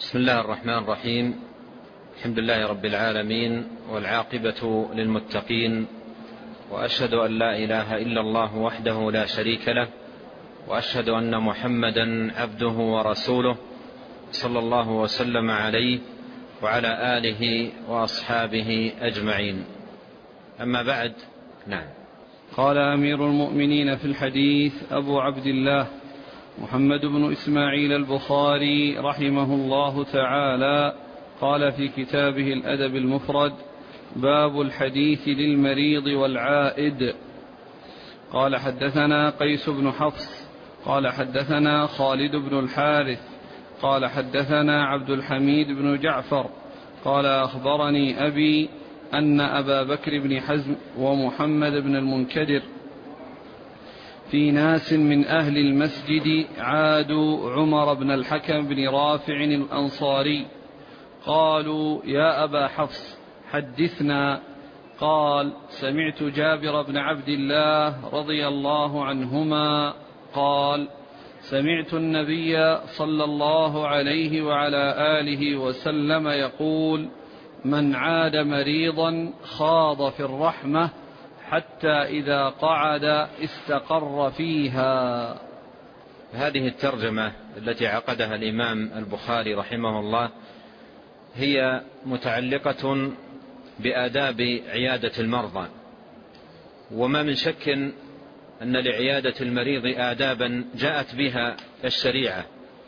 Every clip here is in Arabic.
بسم الله الرحمن الرحيم. الحمد لله رب العالمين، والعاقبة للمتقين، وأشهد أن لا إله إلا الله وحده لا شريك له، وأشهد أن محمدا عبده ورسوله صلى الله وسلم عليه وعلى آله وأصحابه أجمعين. أما بعد. نعم. قال أمير المؤمنين في الحديث أبو عبد الله محمد بن إسماعيل البخاري رحمه الله تعالى، قال في كتابه الأدب المفرد: باب الحديث للمريض والعائد. قال حدثنا قيس بن حفص قال حدثنا خالد بن الحارث قال حدثنا عبد الحميد بن جعفر قال أخبرني أبي أن أبا بكر بن حزم ومحمد بن المنكدر في ناس من أهل المسجد عادوا عمر بن الحكم بن رافع الأنصاري، قالوا: يا أبا حفص حدثنا. قال: سمعت جابر بن عبد الله رضي الله عنهما قال: سمعت النبي صلى الله عليه وعلى آله وسلم يقول: من عاد مريضا خاض في الرحمة حتى إذا قعد استقر فيها. هذه الترجمة التي عقدها الإمام البخاري رحمه الله هي متعلقة بآداب عيادة المرضى، وما من شك أن لعيادة المريض آدابا جاءت بها الشريعة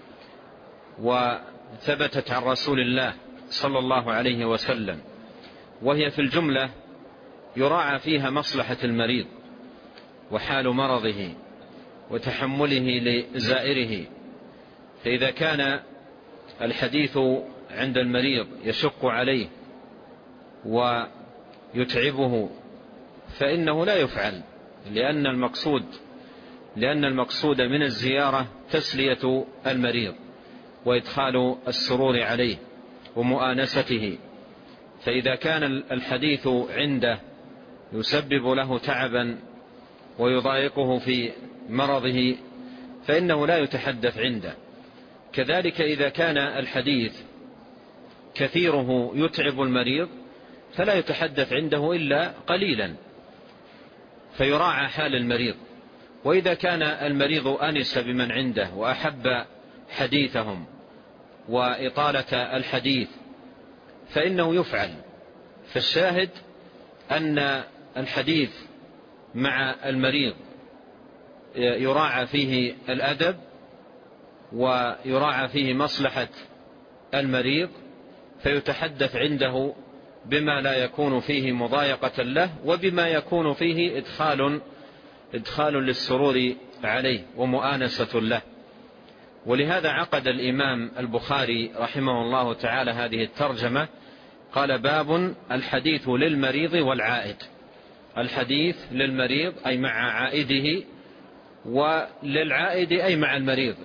وثبتت عن رسول الله صلى الله عليه وسلم، وهي في الجملة يراعى فيها مصلحة المريض وحال مرضه وتحمله لزائره. فإذا كان الحديث عند المريض يشق عليه ويتعبه فإنه لا يفعل، لأن المقصود من الزيارة تسلية المريض وإدخال السرور عليه ومؤانسته. فإذا كان الحديث عنده يسبب له تعبا ويضايقه في مرضه فإنه لا يتحدث عنده. كذلك إذا كان الحديث كثيره يتعب المريض فلا يتحدث عنده إلا قليلا، فيراعى حال المريض. وإذا كان المريض أنس بمن عنده وأحب حديثهم وإطالة الحديث فإنه يفعل. فالشاهد أن الحديث مع المريض يراعى فيه الأدب ويراعى فيه مصلحة المريض، فيتحدث عنده بما لا يكون فيه مضايقة له وبما يكون فيه إدخال للسرور عليه ومؤانسة له. ولهذا عقد الإمام البخاري رحمه الله تعالى هذه الترجمة، قال: باب الحديث للمريض والعائد. الحديث للمريض أي مع عائده، وللعائد أي مع المريض،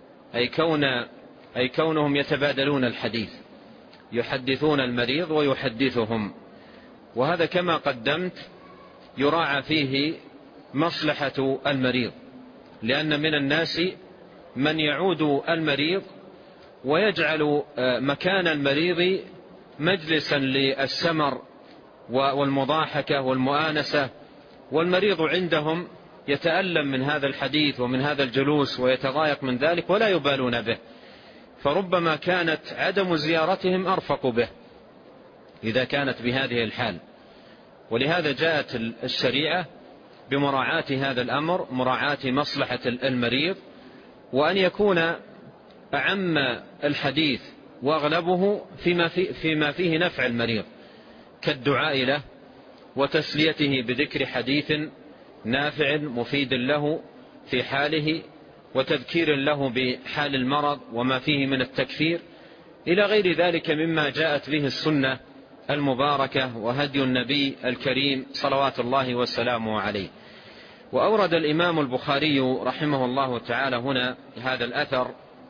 أي كونهم يتبادلون الحديث، يحدثون المريض ويحدثهم. وهذا كما قدمت يراعى فيه مصلحة المريض، لأن من الناس من يعود المريض ويجعل مكان المريض مجلسا للسمر والمضاحكة والمؤانسة، والمريض عندهم يتألم من هذا الحديث ومن هذا الجلوس ويتضايق من ذلك ولا يبالون به، فربما كانت عدم زيارتهم أرفق به إذا كانت بهذه الحال. ولهذا جاءت الشريعة بمراعاة هذا الأمر، مراعاة مصلحة المريض، وأن يكون أعم الحديث وأغلبه فيما فيه نفع المريض، كالدعاء له وتسليته بذكر حديث نافع مفيد له في حاله، وتذكير له بحال المرض وما فيه من التكفير، إلى غير ذلك مما جاءت به السنة المباركة وهدي النبي الكريم صلوات الله وسلامه عليه. وأورد الإمام البخاري رحمه الله تعالى هنا هذا الأثر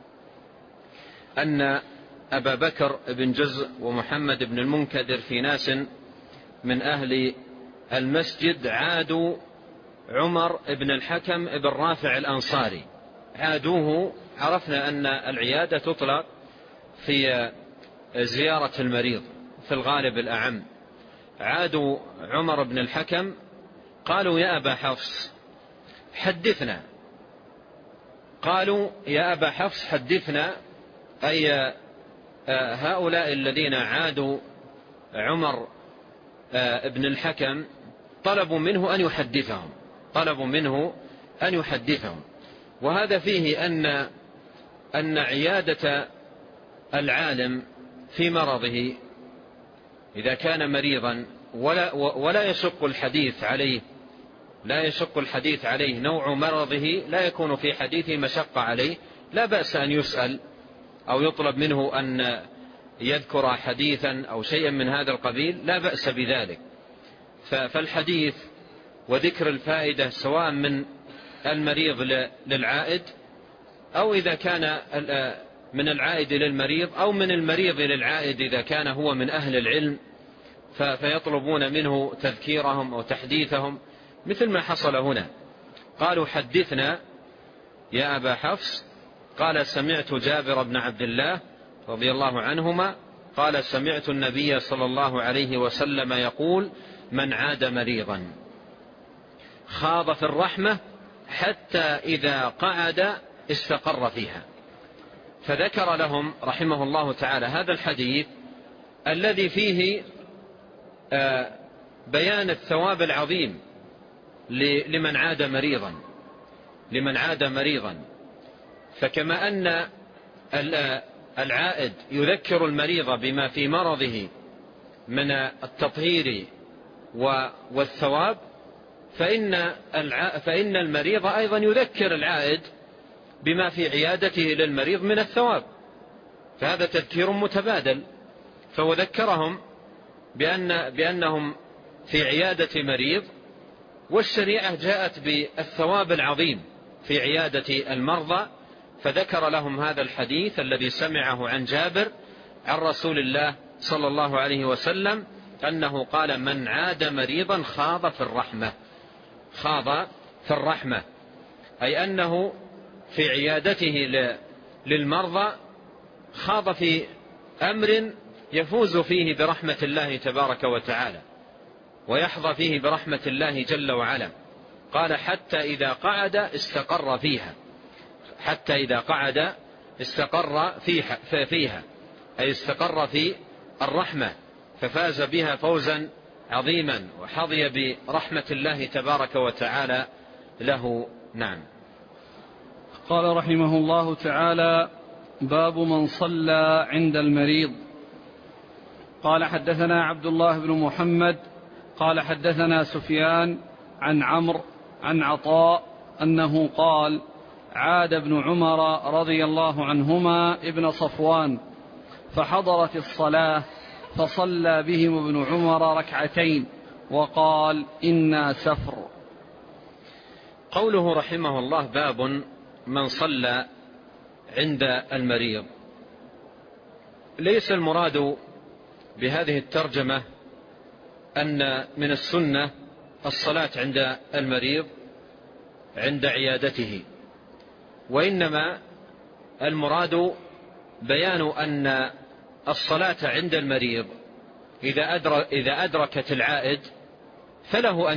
أن أبا بكر بن جزء ومحمد بن المنكدر في ناس من أهل المسجد عادوا عمر بن الحكم بن رافع الأنصاري. عادوه، عرفنا أن العيادة تطلق في زيارة المريض في الغالب الأعم، عادوا عمر بن الحكم قالوا يا أبا حفص حدثنا، قالوا يا أبا حفص حدثنا، أي هؤلاء الذين عادوا عمر بن الحكم طلبوا منه أن يحدثهم. وهذا فيه أن عيادة العالم في مرضه إذا كان مريضا ولا يشق الحديث عليه نوع مرضه، لا يكون في حديثه مشقة عليه، لا بأس أن يسأل أو يطلب منه أن يذكر حديثا أو شيئا من هذا القبيل، لا بأس بذلك. فالحديث وذكر الفائدة سواء من المريض للعائد، أو إذا كان من العائد للمريض، أو من المريض للعائد إذا كان هو من أهل العلم فيطلبون منه تذكيرهم أو تحديثهم، مثل ما حصل هنا. قالوا حدثنا يا أبا حفص، قال سمعت جابر بن عبد الله رضي الله عنهما قال سمعت النبي صلى الله عليه وسلم يقول من عاد مريضا خاض في الرحمة حتى إذا قعد استقر فيها. فذكر لهم رحمه الله تعالى هذا الحديث الذي فيه بيان الثواب العظيم لمن عاد مريضا. فكما أن العائد يذكر المريض بما في مرضه من التطهير والثواب، فإن المريض أيضا يذكر العائد بما في عيادته للمريض من الثواب، فهذا تذكير متبادل. فهو ذكرهم بأنهم في عيادة مريض، والشريعة جاءت بالثواب العظيم في عيادة المرضى، فذكر لهم هذا الحديث الذي سمعه عن جابر عن رسول الله صلى الله عليه وسلم أنه قال من عاد مريضا خاض في الرحمة، أي أنه في عيادته للمرضى خاض في أمر يفوز فيه برحمة الله تبارك وتعالى، ويحظى فيه برحمة الله جل وعلا. قال حتى إذا قعد استقر فيها، أي استقر في الرحمة، ففاز بها فوزا عظيما وحظي برحمة الله تبارك وتعالى له. نعم. قال رحمه الله تعالى: باب من صلى عند المريض. قال حدثنا عبد الله بن محمد قال حدثنا سفيان عن عمرو عن عطاء أنه قال: عاد ابن عمر رضي الله عنهما ابن صفوان فحضرت الصلاة فصلى بهم ابن عمر ركعتين وقال: إنا سفر. قوله رحمه الله: باب من صلى عند المريض. ليس المراد بهذه الترجمة أن من السنة الصلاة عند المريض عند عيادته، وإنما المراد بيان أن الصلاة عند المريض إذا أدركت العائد فله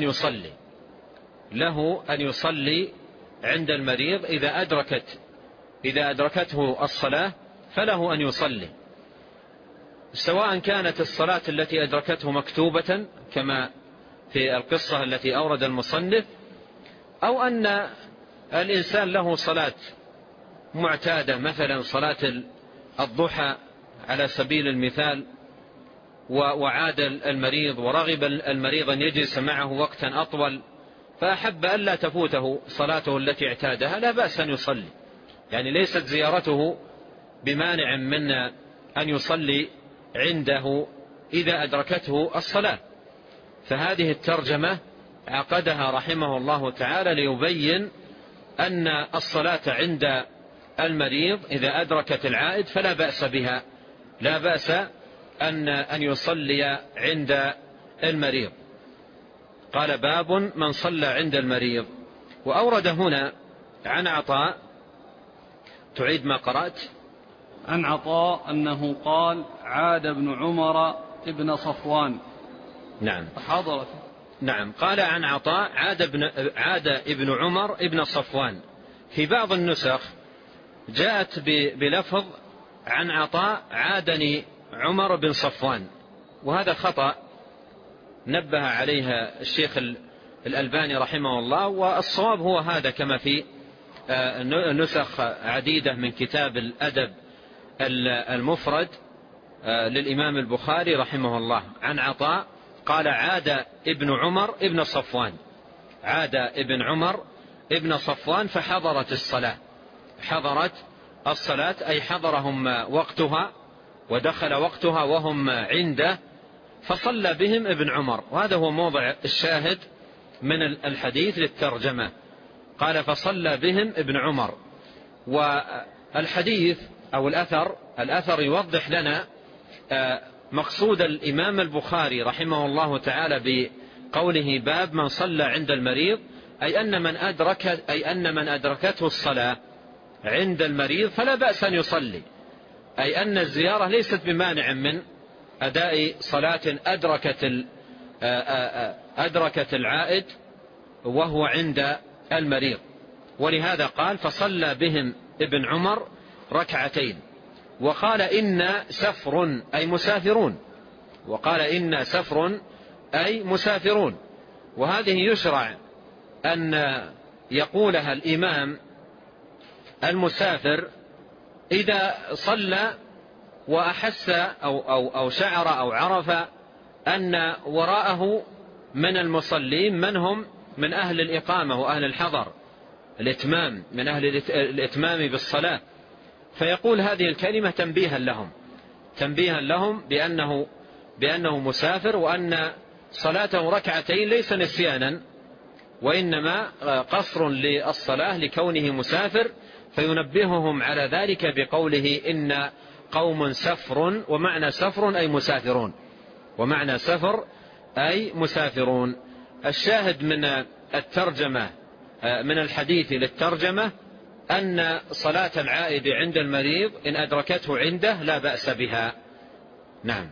أن يصلي عند المريض. إذا أدركته الصلاة فله أن يصلي، سواء كانت الصلاة التي أدركته مكتوبة كما في القصة التي أورد المصنف، أو أن الإنسان له صلاة معتادة، مثلا صلاة الضحى على سبيل المثال، وعاد المريض ورغب المريض أن يجلس معه وقتا أطول، فأحب أن لا تفوته صلاته التي اعتادها، لا بأس أن يصلي، يعني ليست زيارته بمانع من أن يصلي عنده إذا أدركته الصلاة. فهذه الترجمة عقدها رحمه الله تعالى ليبين أن الصلاة عند المريض إذا أدركت العائد فلا بأس بها، لا بأس أن يصلي عند المريض. قال: باب من صلى عند المريض. وأورد هنا عن عطاء. تعيد ما قرأت؟ عن عطاء أنه قال عاد ابن عمر ابن صفوان. نعم. حضرت. نعم. قال عن عطاء عاد ابن عمر ابن صفوان. في بعض النسخ جاءت بلفظ عن عطاء عادني عمر بن صفوان، وهذا خطأ نبه عليها الشيخ الألباني رحمه الله، والصواب هو هذا كما في نسخ عديدة من كتاب الأدب المفرد للإمام البخاري رحمه الله. عن عطاء قال عاد ابن عمر ابن صفوان، عاد ابن عمر ابن صفوان فحضرت الصلاة. حضرت الصلاة أي حضرهم وقتها ودخل وقتها وهم عنده، فصلى بهم ابن عمر، وهذا هو موضع الشاهد من الحديث للترجمة. قال فصلى بهم ابن عمر. والحديث أو الأثر يوضح لنا مقصود الإمام البخاري رحمه الله تعالى بقوله باب من صلى عند المريض، أي أن من أدركته الصلاة عند المريض فلا بأس أن يصلي، أي أن الزيارة ليست بمانع من أداء صلاة أدركت العائد وهو عند المريض. ولهذا قال فصلى بهم ابن عمر ركعتين. وقال إن سفر أي مسافرون، وقال إن سفر أي مسافرون. وهذه يشرع أن يقولها الإمام المسافر إذا صلى وأحس أو شعر أو عرف أن وراءه من المصلين من هم من أهل الإقامة وأهل الحضر الإتمام، من أهل الإتمام بالصلاة، فيقول هذه الكلمة تنبيها لهم بأنه مسافر، وأن صلاته ركعتين ليس نسيانا وإنما قصر للصلاة لكونه مسافر، فينبههم على ذلك بقوله إن قوم سفر، ومعنى سفر أي مسافرون، ومعنى سفر أي مسافرون. الشاهد من الترجمة من الحديث للترجمة أن صلاة العائد عند المريض إن أدركته عنده لا بأس بها. نعم.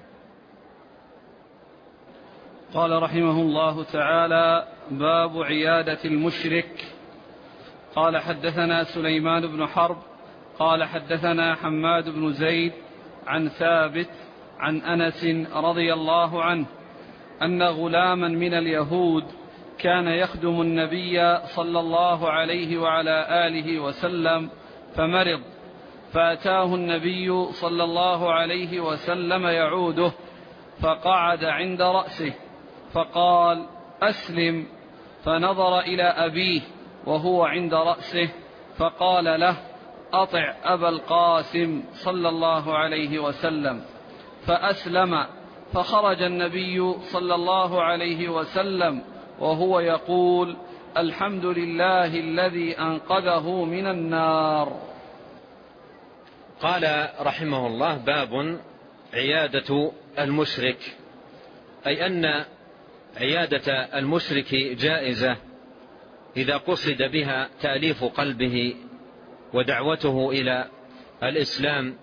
قال رحمه الله تعالى باب عيادة المشرك. قال حدثنا سليمان بن حرب قال حدثنا حماد بن زيد عن ثابت عن أنس رضي الله عنه أن غلاما من اليهود كان يخدم النبي صلى الله عليه وعلى آله وسلم فمرض، فأتاه النبي صلى الله عليه وسلم يعوده، فقعد عند رأسه فقال أسلم، فنظر إلى أبيه وهو عند رأسه فقال له أطع أبا القاسم صلى الله عليه وسلم، فأسلم. فخرج النبي صلى الله عليه وسلم وهو يقول الحمد لله الذي أنقذه من النار. قال رحمه الله باب عيادة المشرك، أي أن عيادة المشرك جائزة إذا قصد بها تأليف قلبه ودعوته إلى الإسلام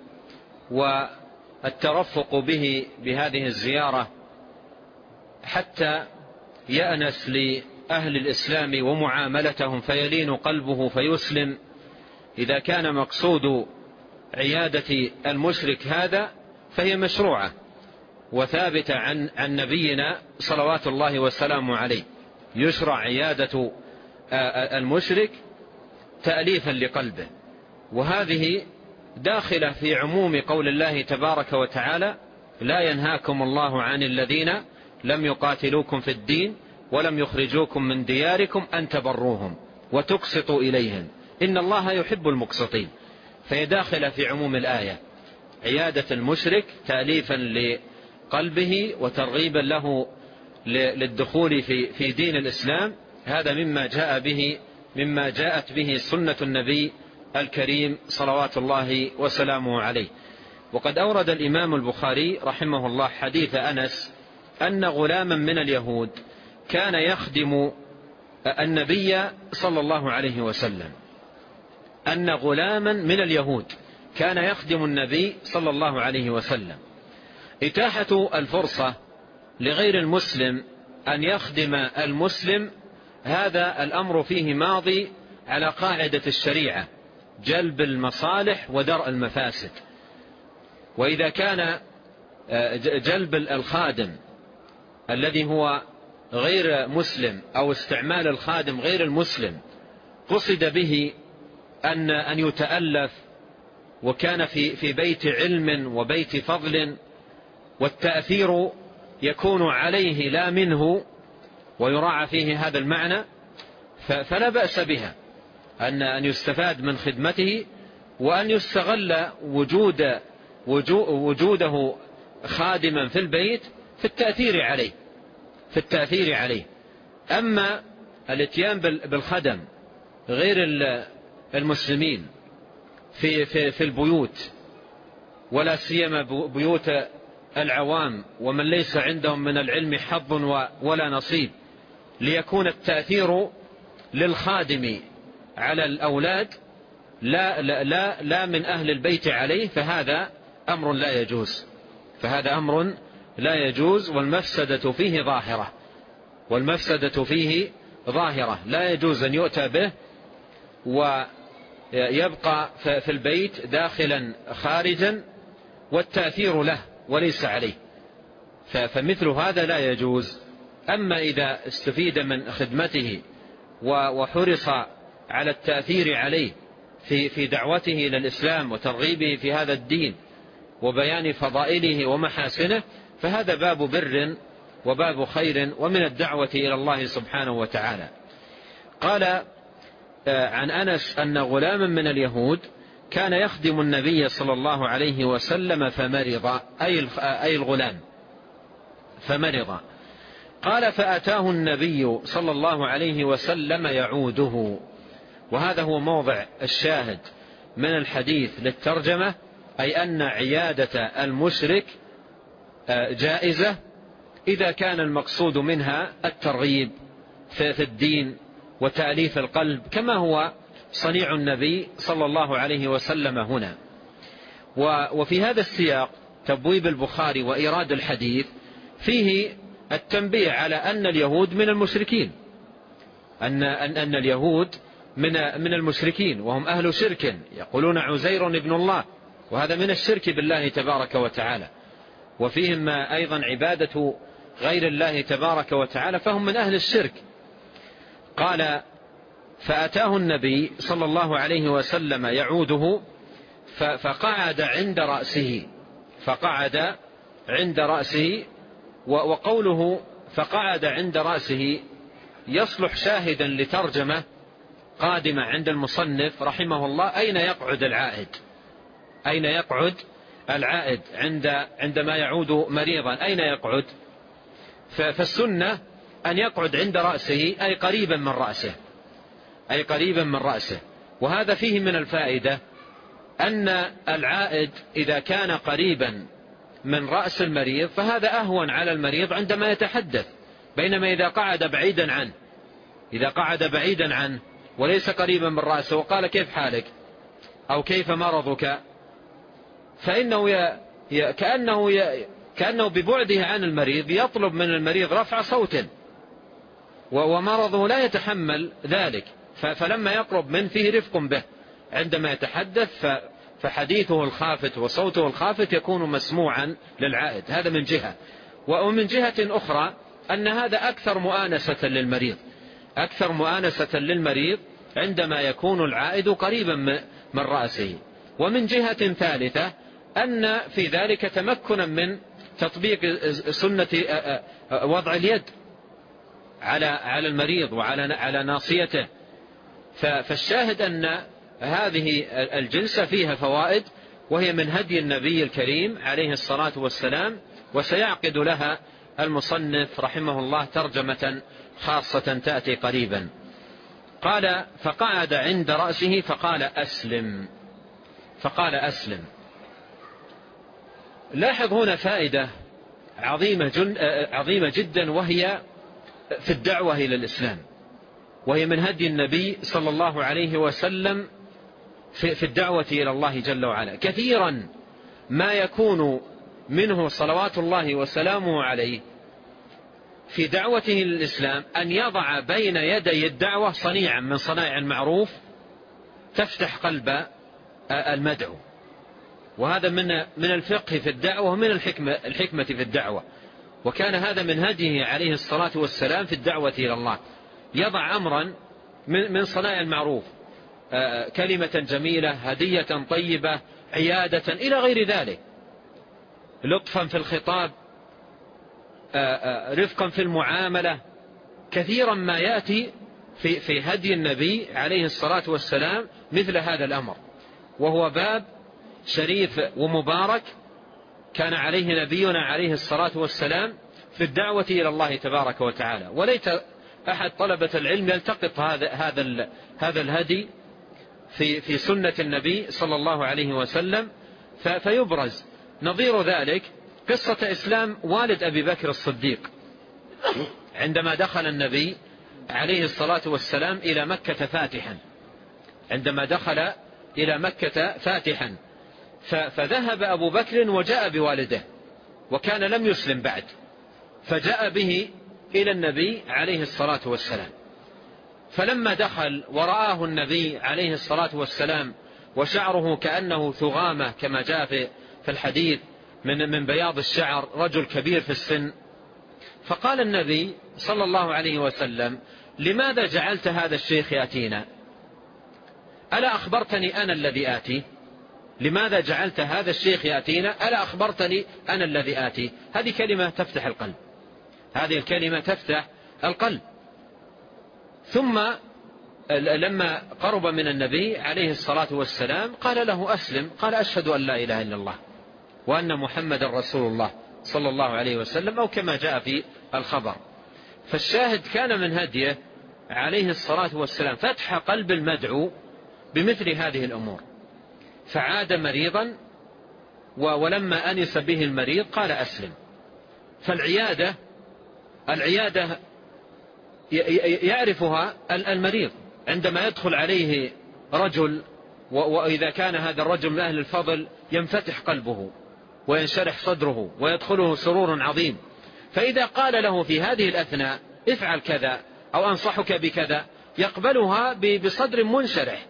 والترفق به بهذه الزيارة حتى يأنس لأهل الإسلام ومعاملتهم فيلين قلبه فيسلم. إذا كان مقصود عيادة المشرك هذا فهي مشروعة وثابتة عن نبينا صلوات الله والسلام عليه. يشرع عيادة المشرك تأليفا لقلبه، وهذه داخلة في عموم قول الله تبارك وتعالى لا ينهاكم الله عن الذين لم يقاتلوكم في الدين ولم يخرجوكم من دياركم أن تبروهم وتقسطوا إليهم إن الله يحب المقسطين. فهي داخلة في عموم الآية، عيادة المشرك تأليفا لقلبه وترغيبا له للدخول في دين الإسلام. هذا مما جاءت به سنة النبي الكريم صلوات الله وسلامه عليه. وقد أورد الإمام البخاري رحمه الله حديث أنس أن غلاما من اليهود كان يخدم النبي صلى الله عليه وسلم، أن غلاما من اليهود كان يخدم النبي صلى الله عليه وسلم. إتاحة الفرصة لغير المسلم أن يخدم المسلم هذا الأمر فيه ماضي على قاعدة الشريعة: جلب المصالح ودرء المفاسد. وإذا كان جلب الخادم الذي هو غير مسلم أو استعمال الخادم غير المسلم قصد به أن يتألف وكان في بيت علم وبيت فضل، والتأثير يكون عليه لا منه، ويراعى فيه هذا المعنى، فلا بأس بها أن يستفاد من خدمته، وأن يستغل وجوده خادما في البيت في التأثير عليه. أما الاتيان بالخدم غير المسلمين في البيوت، ولا سيما بيوت العوام ومن ليس عندهم من العلم حظ ولا نصيب، ليكون التأثير للخادم على الأولاد لا من أهل البيت عليه، فهذا أمر لا يجوز، والمفسدة فيه ظاهرة، لا يجوز أن يؤتى به ويبقى في البيت داخلا خارجا والتأثير له وليس عليه، فمثل هذا لا يجوز. أما إذا استفيد من خدمته وحرص على التأثير عليه في دعوته إلى الإسلام وترغيبه في هذا الدين وبيان فضائله ومحاسنه، فهذا باب بر وباب خير ومن الدعوة إلى الله سبحانه وتعالى. قال عن أنس أن غلاما من اليهود كان يخدم النبي صلى الله عليه وسلم فمرض، أي الغلام فمرض. قال فأتاه النبي صلى الله عليه وسلم يعوده. وهذا هو موضع الشاهد من الحديث للترجمة، أي أن عيادة المشرك جائزة إذا كان المقصود منها الترغيب في الدين وتأليف القلب، كما هو صنيع النبي صلى الله عليه وسلم هنا. وفي هذا السياق تبويب البخاري وإيراد الحديث فيه التنبيه على أن اليهود من المشركين، أن اليهود من المشركين، وهم أهل شرك، يقولون عزير ابن الله، وهذا من الشرك بالله تبارك وتعالى، وفيهم أيضا عبادة غير الله تبارك وتعالى، فهم من أهل الشرك. قال فأتاه النبي صلى الله عليه وسلم يعوده فقعد عند رأسه. وقوله فقعد عند رأسه يصلح شاهدا لترجمة قادمة عند المصنف رحمه الله: أين يقعد العائد عندما يعود مريضا؟ أين يقعد؟ فالسنة أن يقعد عند رأسه، أي قريبا من رأسه. وهذا فيه من الفائدة أن العائد إذا كان قريبا من رأس المريض فهذا أهون على المريض عندما يتحدث، بينما إذا قعد بعيدا عنه وليس قريبا من رأسه وقال كيف حالك أو كيف مرضك، فإنه كأنه ببعده عن المريض يطلب من المريض رفع صوت، ومرضه لا يتحمل ذلك، فلما يقرب منه فيه رفق به عندما يتحدث، فحديثه الخافت وصوته الخافت يكون مسموعا للعائد. هذا من جهة. ومن جهة أخرى أن هذا أكثر مؤانسة للمريض عندما يكون العائد قريبا من رأسه. ومن جهة ثالثة أن في ذلك تمكنا من تطبيق سنة وضع اليد على المريض وعلى ناصيته. فالشاهد أن هذه الجلسة فيها فوائد، وهي من هدي النبي الكريم عليه الصلاة والسلام، وسيعقد لها المصنف رحمه الله ترجمة خاصة تأتي قريبا. قال فقعد عند رأسه فقال أسلم. لاحظ هنا فائدة عظيمة جدا، وهي في الدعوة إلى الإسلام، وهي من هدي النبي صلى الله عليه وسلم في الدعوة إلى الله جل وعلا. كثيرا ما يكون منه صلوات الله وسلامه عليه في دعوته للإسلام أن يضع بين يدي الدعوة صنيعا من صنائع المعروف تفتح قلب المدعو، وهذا من الفقه في الدعوة ومن الحكمة في الدعوة. وكان هذا من هديه عليه الصلاة والسلام في الدعوة إلى الله، يضع أمرا من صنائع المعروف، كلمة جميلة، هدية طيبة، عيادة إلى غير ذلك، لطفا في الخطاب، رفقا في المعاملة. كثيرا ما يأتي في هدي النبي عليه الصلاة والسلام مثل هذا الأمر، وهو باب شريف ومبارك كان عليه نبينا عليه الصلاة والسلام في الدعوة إلى الله تبارك وتعالى. وليت أحد طلبة العلم يلتقط هذا الهدي في سنة النبي صلى الله عليه وسلم فيبرز. نظير ذلك قصة إسلام والد أبي بكر الصديق عندما دخل النبي عليه الصلاة والسلام إلى مكة فاتحا، عندما دخل إلى مكة فاتحا فذهب أبو بكر وجاء بوالده، وكان لم يسلم بعد، فجاء به إلى النبي عليه الصلاة والسلام. فلما دخل ورآه النبي عليه الصلاة والسلام وشعره كأنه ثغامة كما جاء في الحديث من بياض الشعر، رجل كبير في السن، فقال النبي صلى الله عليه وسلم: لماذا جعلت هذا الشيخ يأتينا؟ ألا أخبرتني أنا الذي آتي؟ لماذا جعلت هذا الشيخ يأتينا؟ ألا أخبرتني أنا الذي آتي؟ هذه كلمة تفتح القلب، هذه الكلمة تفتح القلب. ثم لما قرب من النبي عليه الصلاة والسلام قال له: أسلم. قال: أشهد أن لا إله إلا الله وأن محمد رسول الله صلى الله عليه وسلم، أو كما جاء في الخبر. فالشاهد كان من هديه عليه الصلاة والسلام فتح قلب المدعو بمثل هذه الأمور، فعاد مريضا، ولما أنس به المريض قال: أسلم. فالعيادة يعرفها المريض عندما يدخل عليه رجل، وإذا كان هذا الرجل من أهل الفضل ينفتح قلبه وينشرح صدره ويدخله سرور عظيم. فإذا قال له في هذه الأثناء: افعل كذا أو أنصحك بكذا، يقبلها بصدر منشرح.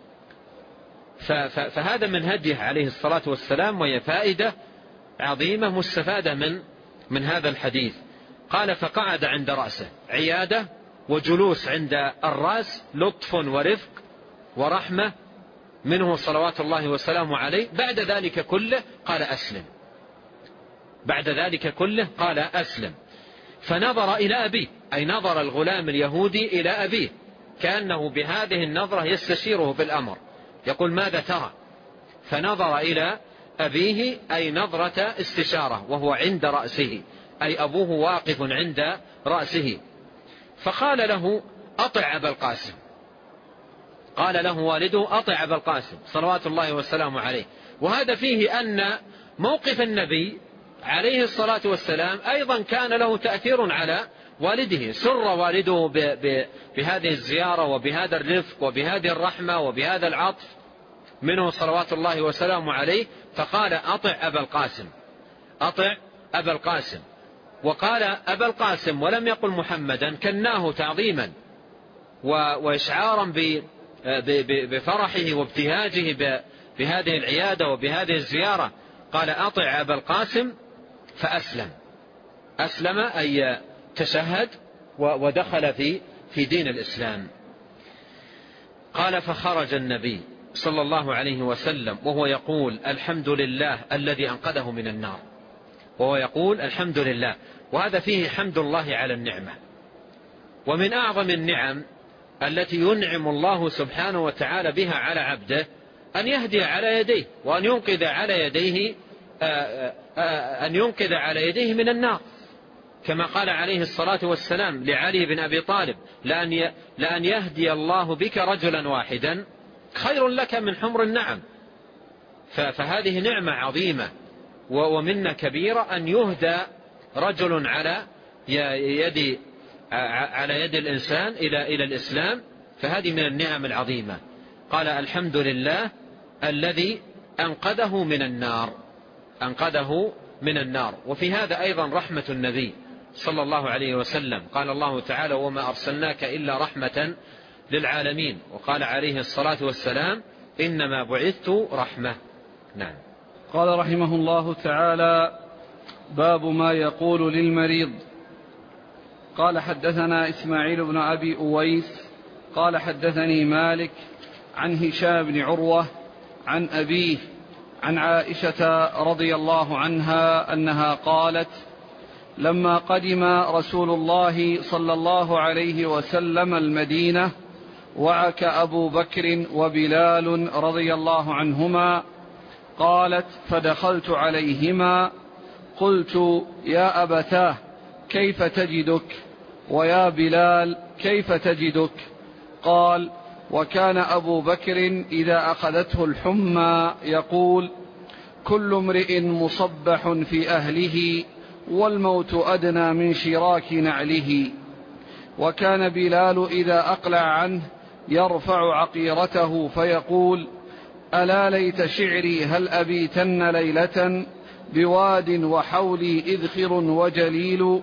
فهذا من هديه عليه الصلاة والسلام، وهي فائدة عظيمة مستفادة من هذا الحديث. قال: فقعد عند رأسه، عيادة وجلوس عند الرأس، لطف ورفق ورحمة منه صلوات الله وسلامه عليه. بعد ذلك كله قال: أسلم. بعد ذلك كله قال: أسلم. فنظر إلى أبيه، أي نظر الغلام اليهودي إلى أبيه، كأنه بهذه النظرة يستشيره في الأمر، يقول: ماذا ترى؟ فنظر إلى أبيه، أي نظرة استشارة، وهو عند رأسه، أي أبوه واقف عند رأسه. فقال له: أطع أبا القاسم. قال له والده: أطع أبا القاسم صلوات الله وسلامه عليه. وهذا فيه أن موقف النبي عليه الصلاة والسلام أيضا كان له تأثير على والده. سر والده بهذه الزيارة وبهذا الرفق وبهذه الرحمة وبهذا العطف منه صلوات الله وسلامه عليه، فقال: أطع أبا القاسم، أطع أبا القاسم. وقال أبا القاسم ولم يقل محمدا، كناه تعظيما وإشعارا بفرحه وابتهاجه بهذه العيادة وبهذه الزيارة. قال: أطع أبا القاسم، فأسلم. أسلم أي تشهد ودخل في دين الإسلام. قال: فخرج النبي صلى الله عليه وسلم وهو يقول: الحمد لله الذي أنقذه من النار. وهو يقول: الحمد لله. وهذا فيه حمد الله على النعمة. ومن أعظم النعم التي ينعم الله سبحانه وتعالى بها على عبده أن يهدي على يديه، وأن ينقذ على يديه من النار، كما قال عليه الصلاة والسلام لعلي بن أبي طالب: لأن يهدي الله بك رجلا واحدا خير لك من حمر النعم. فهذه نعمة عظيمة ومنة كبيرة أن يهدى رجل على يد الإنسان إلى الإسلام، فهذه من النعم العظيمة. قال الحمد لله الذي أنقذه من النار، أنقذه من النار. وفي هذا أيضا رحمة النبي صلى الله عليه وسلم، قال الله تعالى وما أرسلناك إلا رحمة للعالمين، وقال عليه الصلاة والسلام إنما بعثت رحمة. نعم. قال رحمه الله تعالى: باب ما يقول للمريض. قال حدثنا إسماعيل بن أبي أويس قال حدثني مالك عن هشام بن عروة عن أبيه عن عائشة رضي الله عنها أنها قالت: لما قدم رسول الله صلى الله عليه وسلم المدينة وعك أبو بكر وبلال رضي الله عنهما. قالت: فدخلت عليهما قلت: يا أبتاه كيف تجدك؟ ويا بلال كيف تجدك؟ قال: وكان أبو بكر إذا أخذته الحمى يقول: كل امرئ مصبح في أهله والموت أدنى من شراك نعله. وكان بلال إذا أقلع عنه يرفع عقيرته فيقول: ألا ليت شعري هل أبيتن ليلة بواد وحولي إذخر وجليل،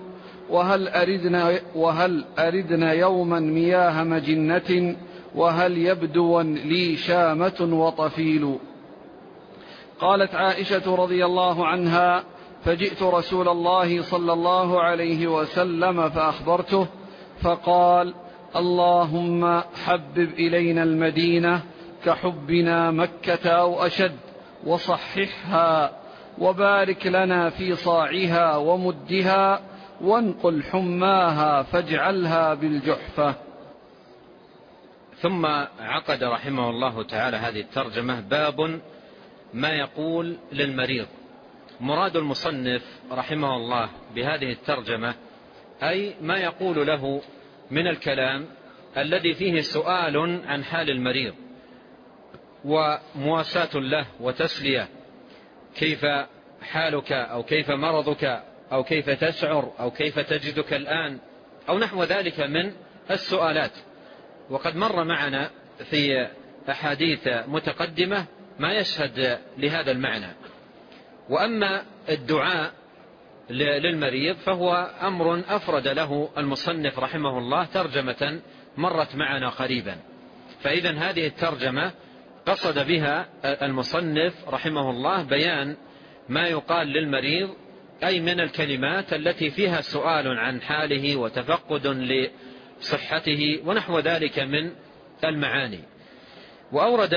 وهل أردنا يوما مياه مجنة وهل يبدوا لي شامة وطفيل. قالت عائشة رضي الله عنها: فجئت رسول الله صلى الله عليه وسلم فأخبرته فقال: اللهم حبب إلينا المدينة كحبنا مكة أو أشد وصححها، وبارك لنا في صاعها ومدها، وانقل حماها فاجعلها بالجحفة. ثم عقد رحمه الله تعالى هذه الترجمة: باب ما يقول للمريض. مراد المصنف رحمه الله بهذه الترجمة أي ما يقول له من الكلام الذي فيه سؤال عن حال المريض ومواساة له وتسلية: كيف حالك، أو كيف مرضك، أو كيف تشعر، أو كيف تجدك الآن، أو نحو ذلك من السؤالات. وقد مر معنا في أحاديث متقدمة ما يشهد لهذا المعنى. وأما الدعاء للمريض فهو أمر أفرد له المصنف رحمه الله ترجمة مرت معنا قريبا. فإذن هذه الترجمة قصد بها المصنف رحمه الله بيان ما يقال للمريض، أي من الكلمات التي فيها سؤال عن حاله وتفقد لصحته ونحو ذلك من المعاني. وأورد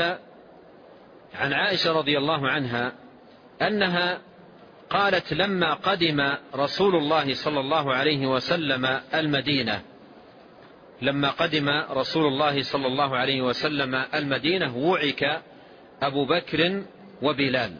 عن عائشة رضي الله عنها أنها قالت: لما قدم رسول الله صلى الله عليه وسلم المدينة، لما قدم رسول الله صلى الله عليه وسلم المدينة وعك أبو بكر وبلال.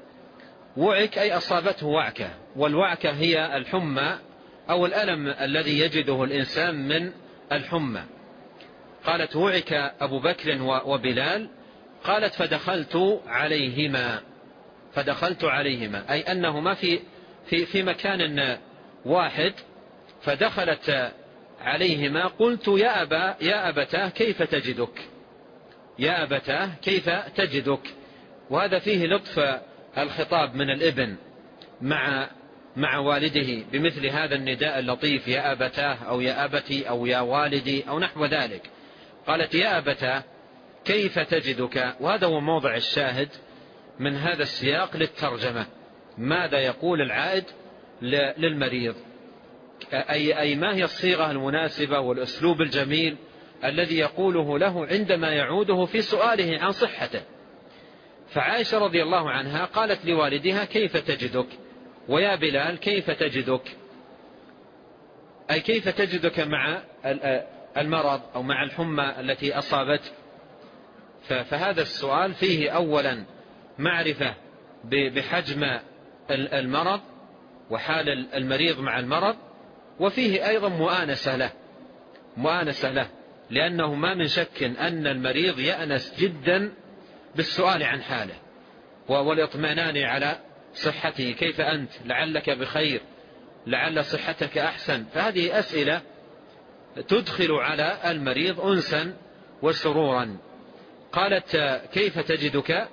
وعك أي أصابته وعكة، والوعكة هي الحمى أو الألم الذي يجده الإنسان من الحمى. قالت: وعك أبو بكر وبلال. قالت: فدخلت عليهما. فدخلت عليهما أي أنهما في مكان واحد، فدخلت عليهما. قلت: يا أبتاه كيف تجدك؟ يا أبتاه كيف تجدك؟ وهذا فيه لطف الخطاب من الابن مع والده بمثل هذا النداء اللطيف: يا أبتاه، أو يا أبتي، أو يا والدي، أو نحو ذلك. قالت: يا أبتاه كيف تجدك؟ وهذا هو موضع الشاهد من هذا السياق للترجمة. ماذا يقول العائد للمريض؟ أي ما هي الصيغة المناسبة والأسلوب الجميل الذي يقوله له عندما يعوده في سؤاله عن صحته؟ فعائشة رضي الله عنها قالت لوالدها: كيف تجدك؟ ويا بلال كيف تجدك؟ أي كيف تجدك مع المرض أو مع الحمى التي أصابت. فهذا السؤال فيه أولا معرفة بحجم المرض وحال المريض مع المرض، وفيه أيضا مؤانسة له، لأنه ما من شك أن المريض يأنس جدا بالسؤال عن حاله والاطمئنان على صحته: كيف أنت؟ لعلك بخير، لعل صحتك أحسن. فهذه أسئلة تدخل على المريض أنسا وسرورا. قالت كيف تجدك؟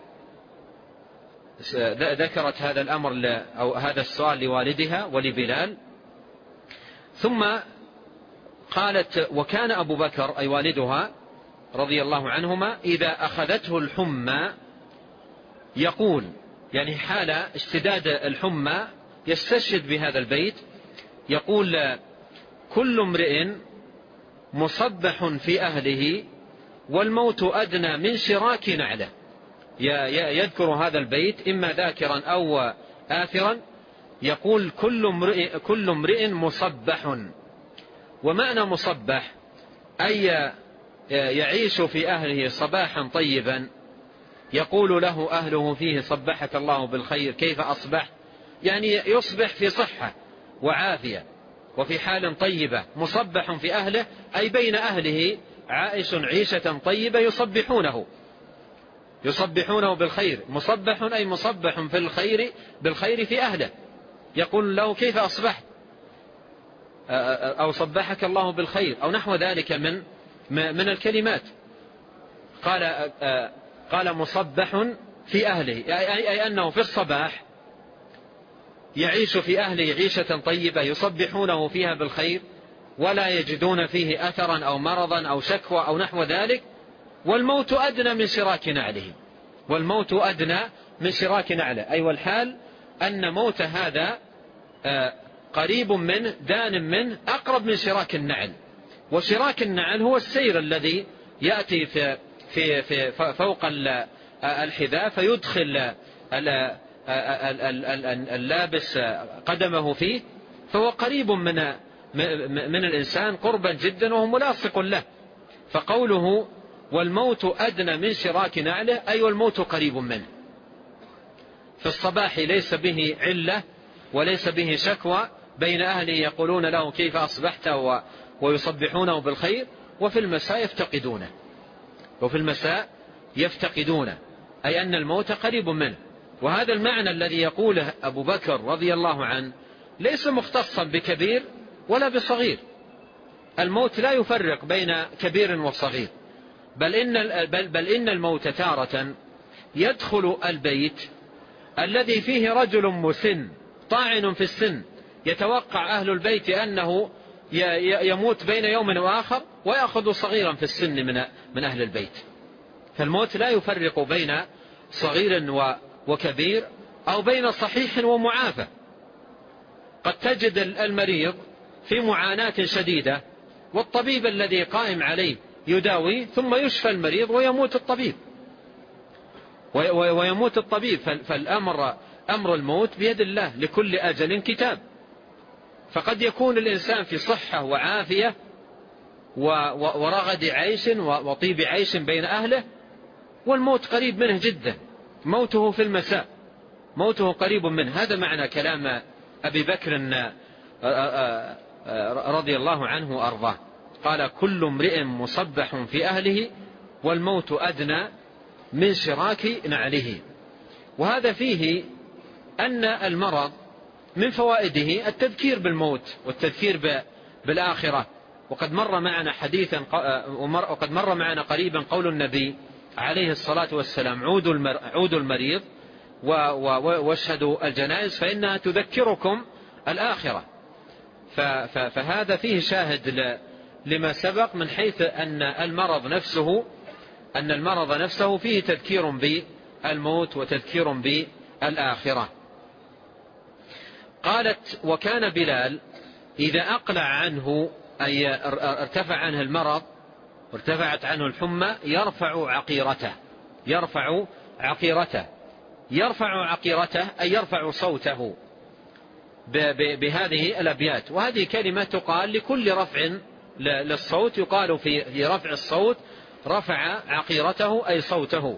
ذكرت هذا الأمر أو هذا السؤال لوالدها ولبلال. ثم قالت وكان أبو بكر أي والدها رضي الله عنهما إذا أخذته الحمى يقول، يعني حال اشتداد الحمى يستشهد بهذا البيت، يقول كل امرئ مصبح في أهله والموت أدنى من شراك نعله. يذكر هذا البيت إما ذاكرا أو آثرا، يقول كل امرئ مصبح. ومعنى مصبح أي يعيش في أهله صباحا طيبا، يقول له أهله فيه صبحك الله بالخير كيف أصبح، يعني يصبح في صحة وعافية وفي حال طيبة. مصبح في أهله أي بين أهله عائش عيشة طيبة يصبحونه بالخير. مصبح أي مصبح في الخير بالخير في أهله، يقول له كيف أصبحت أو صبحك الله بالخير أو نحو ذلك من الكلمات. قال مصبح في أهله أي أنه في الصباح يعيش في أهله عيشة طيبة يصبحونه فيها بالخير ولا يجدون فيه أثرا أو مرضا أو شكوى أو نحو ذلك. والموت أدنى من شراك نعله، والموت أدنى من شراك نعله أي والحال أن موت هذا قريب منه دان منه أقرب من شراك النعل. وشراك النعل هو السير الذي يأتي في فوق الحذاء فيدخل اللابس قدمه فيه، فهو قريب من الإنسان قربا جدا وهو ملاصق له. فقوله والموت أدنى من شراك نعله أي والموت قريب منه. في الصباح ليس به علة وليس به شكوى بين أهله يقولون له كيف أصبحت ويصبحونه بالخير، وفي المساء يفتقدونه أي أن الموت قريب منه. وهذا المعنى الذي يقوله أبو بكر رضي الله عنه ليس مختصا بكبير ولا بصغير. الموت لا يفرق بين كبير وصغير، بل إن الموت تارة يدخل البيت الذي فيه رجل مسن طاعن في السن، يتوقع أهل البيت أنه يموت بين يوم وآخر ويأخذ صغيرا في السن من أهل البيت. فالموت لا يفرق بين صغير وكبير أو بين صحيح ومعافى. قد تجد المريض في معاناة شديدة والطبيب الذي قائم عليه يداوي، ثم يشفى المريض ويموت الطبيب. أمر الموت بيد الله، لكل أجل كتاب. فقد يكون الإنسان في صحة وعافية ورغد عيش وطيب عيش بين أهله، والموت قريب منه جدا، موته في المساء، موته قريب منه. هذا معنى كلام أبي بكر رضي الله عنه وأرضاه. قال كل امرئ مصبح في أهله والموت أدنى من شراك نعله. وهذا فيه أن المرض من فوائده التذكير بالموت والتذكير بالآخرة. وقد مر معنا قريبا قول النبي عليه الصلاة والسلام عودوا المريض واشهدوا الجنائز فإنها تذكركم الآخرة. فهذا فيه شاهد لما سبق من حيث أن المرض نفسه فيه تذكير بالموت وتذكير بالآخرة. قالت وكان بلال إذا أقلع عنه أي ارتفع عنه المرض وارتفعت عنه الحمى يرفع عقيرته أي يرفع صوته بهذه الأبيات. وهذه كلمة تقال لكل رفع للصوت، يقال في رفع الصوت رفع عقيرته أي صوته.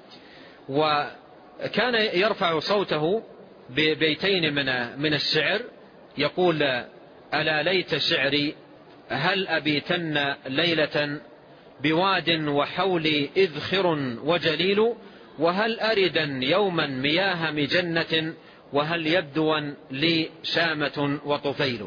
وكان يرفع صوته ببيتين من الشعر، يقول ألا ليت شعري هل أبيتن ليلة بواد وحولي إذخر وجليل، وهل أردا يوما مياه مجنة، وهل يبدوا لي شامة وطفيل.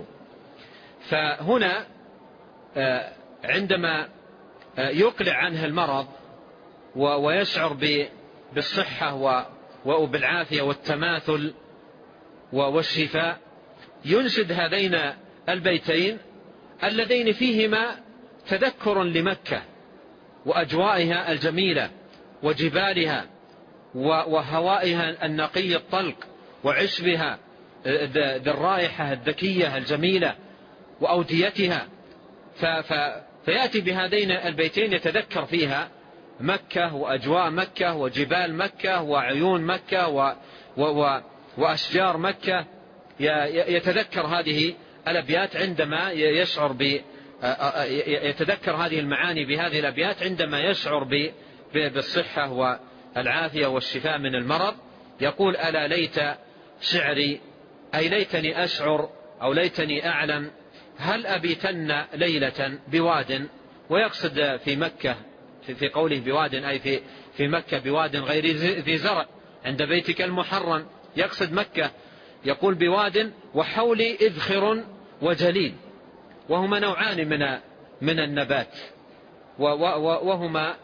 فهنا عندما يقلع عنه المرض ويشعر بالصحة وبالعافية والتماثل والشفاء، ينشد هذين البيتين اللذين فيهما تذكر لمكة وأجوائها الجميلة وجبالها وهوائها النقي الطلق وعشبها ذي الرائحة الذكية الجميلة وأوديتها. فيأتي بهذين البيتين يتذكر فيها مكة وأجواء مكة وجبال مكة وعيون مكة وأشجار مكة. يتذكر هذه الأبيات عندما يشعر يتذكر هذه المعاني بهذه الأبيات عندما يشعر بالصحة والعافية والشفاء من المرض. يقول: ألا ليت شعري، أي ليتني أشعر أو ليتني أعلم، هل أبيتن ليلة بواد. ويقصد في مكة في قوله بواد أي في مكة بواد غير ذي زرع عند بيتك المحرم، يقصد مكة. يقول: بواد وحولي إذخر وجليل، وهما نوعان من النبات، وهما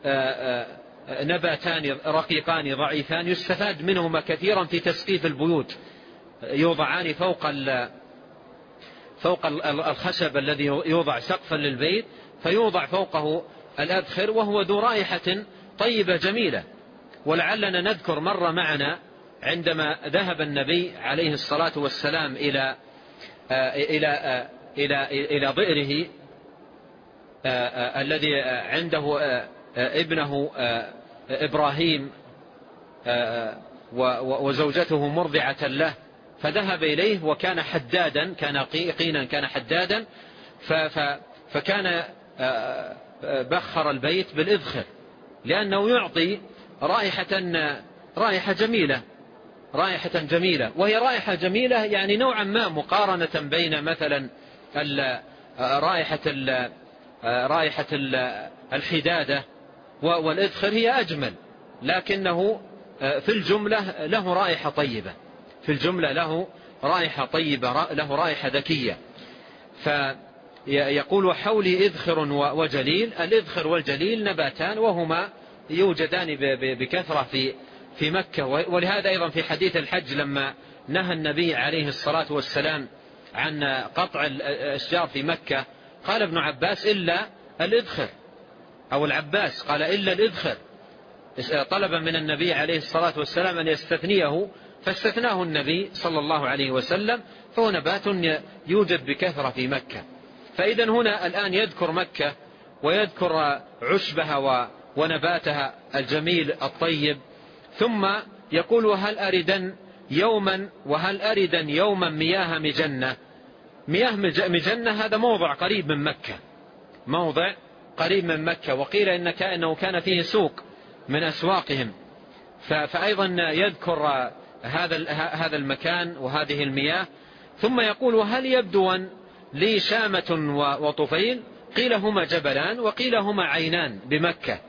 نباتان رقيقان ضعيفان يستفاد منهما كثيرا في تسقيف البيوت. يوضعان فوق الخشب الذي يوضع سقفا للبيت، فيوضع فوقه الأذخر، وهو ذو رائحة طيبة جميلة. ولعلنا نذكر مر معنا عندما ذهب النبي عليه الصلاة والسلام إلى ضئره الذي عنده ابنه إبراهيم وزوجته مرضعة له، فذهب إليه وكان حدادا، كان قينا، كان حدادا، فكان بخر البيت بالإذخر لأنه يعطي رائحة جميلة، وهي رائحة جميلة يعني نوعا ما مقارنة بين مثلا رائحة الحدادة والإذخر هي أجمل، لكنه في الجملة له رائحة طيبة، له رائحة ذكية. فيقول: وحولي إذخر وجليل. الإذخر والجليل نباتان وهما يوجدان بكثرة في مكة. ولهذا أيضا في حديث الحج لما نهى النبي عليه الصلاة والسلام عن قطع الأشجار في مكة، قال ابن عباس: إلا الإذخر، أو العباس قال: إلا الإذخر. طلب من النبي عليه الصلاة والسلام أن يستثنيه، فاستثناه النبي صلى الله عليه وسلم، فهو نبات يوجد بكثرة في مكة. فإذا هنا الآن يذكر مكة ويذكر عشبها ونباتها الجميل الطيب، ثم يقول: وهل أردن يوما مياه مجنة. مياه مجنة هذا موضع قريب من مكة، وقيل إنه كان فيه سوق من أسواقهم، فأيضا يذكر هذا المكان وهذه المياه. ثم يقول: وهل يبدون لي شامة وطفيل. قيل: هما جبلان، وقيل: هما عينان بمكة.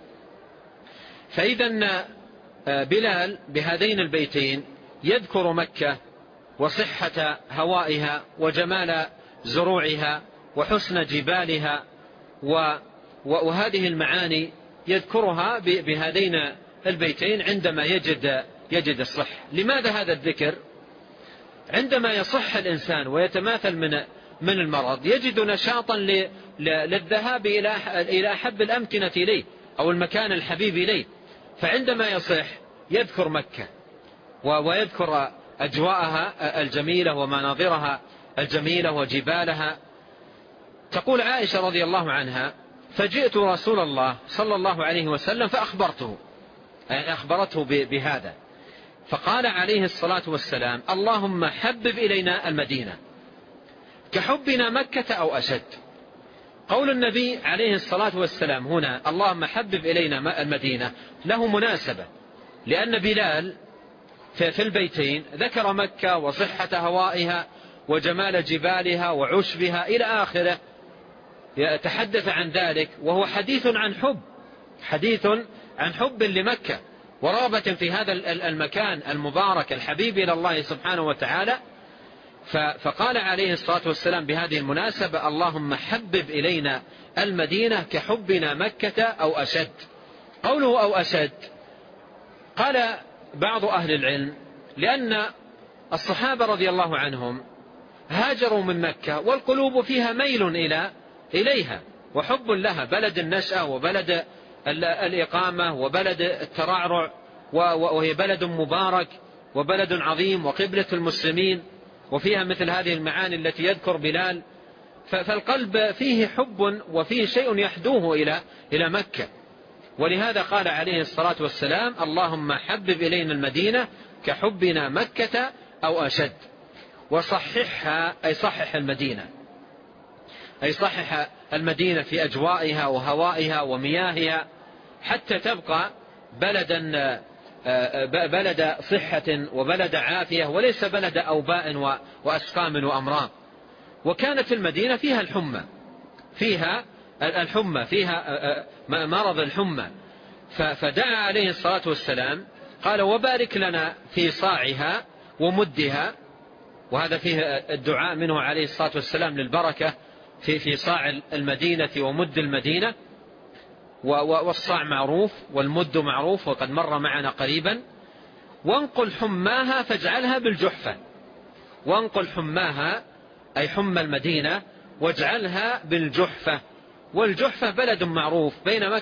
فإذا بلال بهذين البيتين يذكر مكة وصحة هوائها وجمال زروعها وحسن جبالها، وهذه المعاني يذكرها بهذين البيتين عندما يجد الصحة. لماذا هذا الذكر؟ عندما يصح الإنسان ويتماثل من المرض يجد نشاطا للذهاب إلى أحب الأمكنة إليه أو المكان الحبيب إليه. فعندما يصح يذكر مكة ويذكر أجواءها الجميلة ومناظرها الجميلة وجبالها. تقول عائشة رضي الله عنها: فجئت رسول الله صلى الله عليه وسلم أخبرته بهذا، فقال عليه الصلاة والسلام: اللهم حبب إلينا المدينة كحبنا مكة أو أشد. قول النبي عليه الصلاة والسلام هنا اللهم حبب إلينا المدينة له مناسبة، لأن بلال في البيتين ذكر مكة وصحة هوائها وجمال جبالها وعشبها إلى آخره، يتحدث عن ذلك، وهو حديث عن حب لمكة ورغبة في هذا المكان المبارك الحبيب إلى الله سبحانه وتعالى. فقال عليه الصلاة والسلام بهذه المناسبة: اللهم حبب إلينا المدينة كحبنا مكة أو أشد. قوله أو أشد، قال بعض أهل العلم لأن الصحابة رضي الله عنهم هاجروا من مكة والقلوب فيها ميل إليها وحب لها، بلد النشأة وبلد الإقامة وبلد الترعرع، وهي بلد مبارك وبلد عظيم وقبلة المسلمين، وفيها مثل هذه المعاني التي يذكر بلال، فالقلب فيه حب وفيه شيء يحدوه إلى مكة. ولهذا قال عليه الصلاة والسلام: اللهم حبب إلينا المدينة كحبنا مكة أو أشد، وصححها، أي صحح المدينة، أي صحح المدينة في أجوائها وهوائها ومياهها حتى تبقى بلد صحة وبلد عافية، وليس بلد أوباء وأسقام وأمراض. وكانت المدينة فيها الحمى، فيها مرض الحمى، فدعا عليه الصلاة والسلام قال: وبارك لنا في صاعها ومدها. وهذا فيه الدعاء منه عليه الصلاة والسلام للبركة في صاع المدينة ومد المدينة. والصاع معروف والمد معروف وقد مر معنا قريبا. وانقل حماها فاجعلها بالجحفة، وانقل حماها أي حمى المدينة واجعلها بالجحفة. والجحفة بلد معروف بين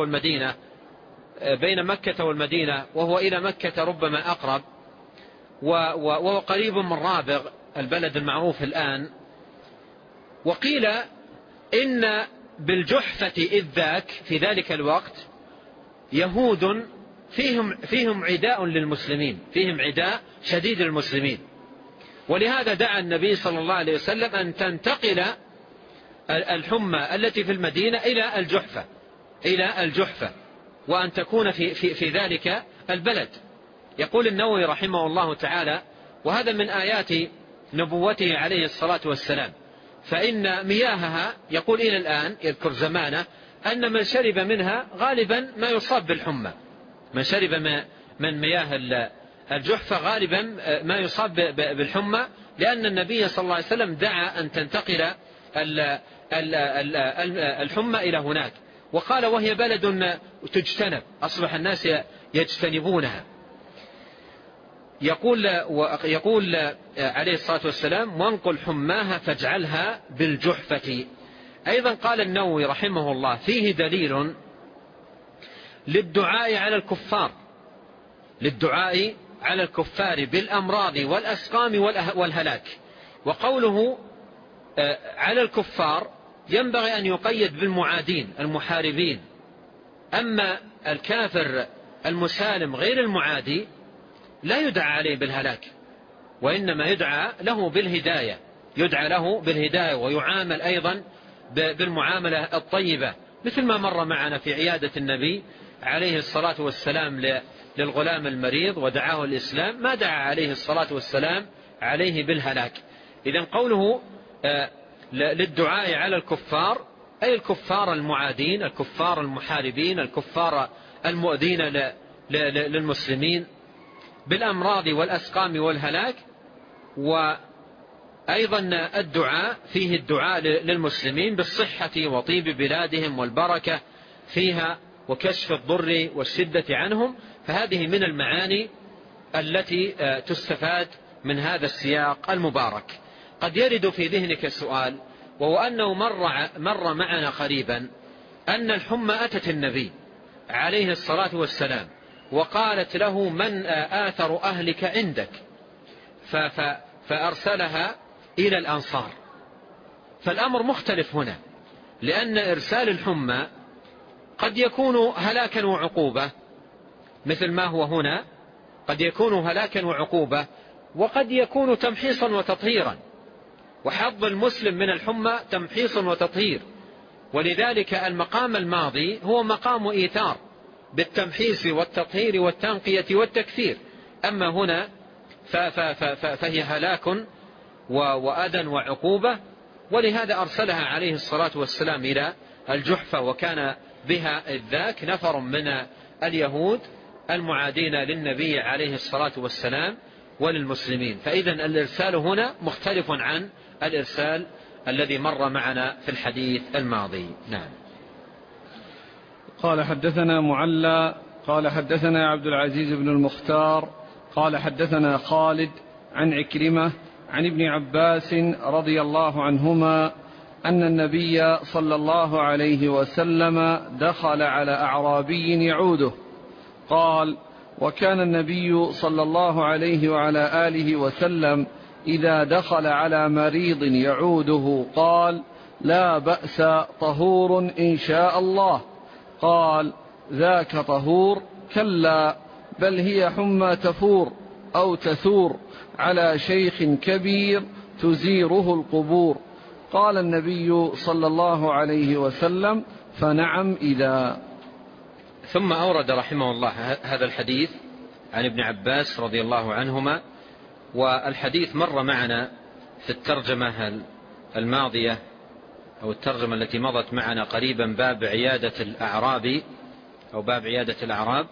مكة والمدينة، وهو إلى مكة ربما أقرب، وهو قريب من رابغ البلد المعروف الآن. وقيل إن بالجحفة إذ ذاك في ذلك الوقت يهود فيهم عداء للمسلمين، فيهم عداء شديد للمسلمين، ولهذا دعا النبي صلى الله عليه وسلم أن تنتقل الحمى التي في المدينة إلى الجحفة وأن تكون في ذلك البلد. يقول النووي رحمه الله تعالى: وهذا من آيات نبوته عليه الصلاة والسلام، فإن مياهها، يقول إلى الآن يذكر زمانه، أن من شرب منها غالبا ما يصاب بالحمى، من شرب من مياه الجحفة غالبا ما يصاب بالحمى، لأن النبي صلى الله عليه وسلم دعا أن تنتقل الحمى إلى هناك. وقال: وهي بلد تجتنب، أصبح الناس يجتنبونها. يقول عليه الصلاة والسلام: وانقل حماها فاجعلها بالجحفة. أيضا قال النووي رحمه الله: فيه دليل للدعاء على الكفار بالأمراض والأسقام والهلاك. وقوله على الكفار ينبغي أن يقيد بالمعادين المحاربين، أما الكافر المسالم غير المعادي لا يدعى عليه بالهلاك، وإنما يدعى له بالهداية، ويعامل أيضا بالمعاملة الطيبة، مثل ما مر معنا في عيادة النبي عليه الصلاة والسلام للغلام المريض ودعاه الإسلام، ما دعا عليه الصلاة والسلام عليه بالهلاك. إذن قوله للدعاء على الكفار أي الكفار المعادين، الكفار المحاربين، الكفار المؤذين للمسلمين بالأمراض والأسقام والهلاك. وأيضا الدعاء فيه الدعاء للمسلمين بالصحة وطيب بلادهم والبركة فيها وكشف الضر والشدة عنهم. فهذه من المعاني التي تستفاد من هذا السياق المبارك. قد يرد في ذهنك سؤال، وهو أنه مر معنا قريبا أن الحمى أتت النبي عليه الصلاة والسلام وقالت له: من آثر أهلك عندك؟ فأرسلها إلى الأنصار. فالأمر مختلف هنا، لأن إرسال الحمى قد يكون هلاكا وعقوبة مثل ما هو هنا، قد يكون هلاكا وعقوبة، وقد يكون تمحيصا وتطهيرا، وحظ المسلم من الحمى تمحيص وتطهير. ولذلك المقام الماضي هو مقام إيثار بالتمحيص والتطهير والتنقية والتكفير. أما هنا فهي هلاك وأذى وعقوبة، ولهذا أرسلها عليه الصلاة والسلام إلى الجحفة، وكان بها إذ ذاك نفر من اليهود المعادين للنبي عليه الصلاة والسلام وللمسلمين. فإذن الإرسال هنا مختلف عن الإرسال الذي مر معنا في الحديث الماضي. نعم. قال حدثنا معلى قال حدثنا عبد العزيز بن المختار قال حدثنا خالد عن عكرمة عن ابن عباس رضي الله عنهما أن النبي صلى الله عليه وسلم دخل على أعرابي يعوده. قال: وكان النبي صلى الله عليه وعلى آله وسلم إذا دخل على مريض يعوده قال: لا بأس، طهور إن شاء الله. قال: ذاك طهور؟ كلا، بل هي حمى تفور أو تثور على شيخ كبير تزيره القبور. قال النبي صلى الله عليه وسلم: فنعم إذا. ثم أورد رحمه الله هذا الحديث عن ابن عباس رضي الله عنهما، والحديث مر معنا في الترجمة الماضية أو الترجمة التي مضت معنا قريبا، باب عيادة الأعراب أو باب عيادة الأعراب،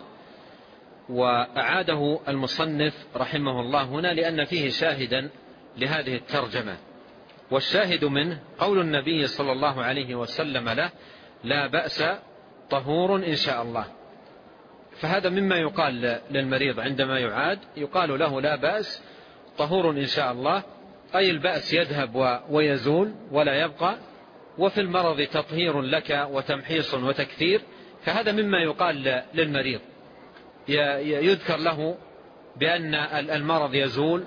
وأعاده المصنف رحمه الله هنا لأن فيه شاهدا لهذه الترجمة، والشاهد منه قول النبي صلى الله عليه وسلم له: لا بأس، طهور إن شاء الله. فهذا مما يقال للمريض عندما يعاد، يقال له: لا بأس، طهور إن شاء الله، أي البأس يذهب ويزول ولا يبقى، وفي المرض تطهير لك وتمحيص وتكثير. فهذا مما يقال للمريض، يذكر له بأن المرض يزول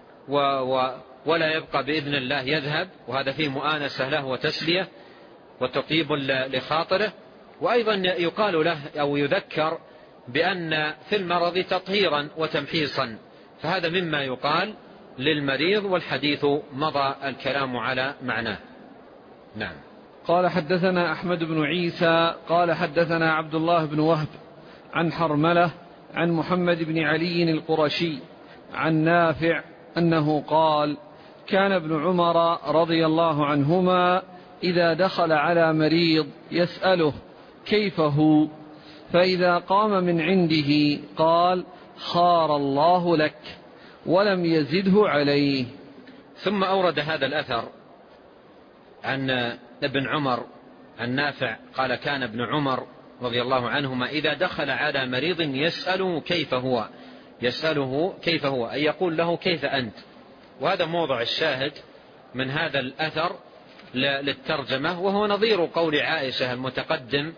ولا يبقى بإذن الله، يذهب، وهذا فيه مؤانسة له وتسلية وتطيب لخاطره. وأيضا يقال له أو يذكر بأن في المرض تطهيرا وتمحيصا، فهذا مما يقال للمريض، والحديث مضى الكلام على معناه. نعم. قال حدثنا أحمد بن عيسى قال حدثنا عبد الله بن وهب عن حرملة عن محمد بن علي القرشي عن نافع أنه قال: كان ابن عمر رضي الله عنهما إذا دخل على مريض يسأله كيف هو، فإذا قام من عنده قال: خار الله لك، ولم يزده عليه. ثم أورد هذا الأثر عن ابن عمر عن نافع قال: كان ابن عمر رضي الله عنهما إذا دخل على مريض يسأله كيف هو، يسأله كيف هو أي يقول له: كيف أنت؟ وهذا موضع الشاهد من هذا الأثر للترجمة، وهو نظير قول عائشة المتقدم،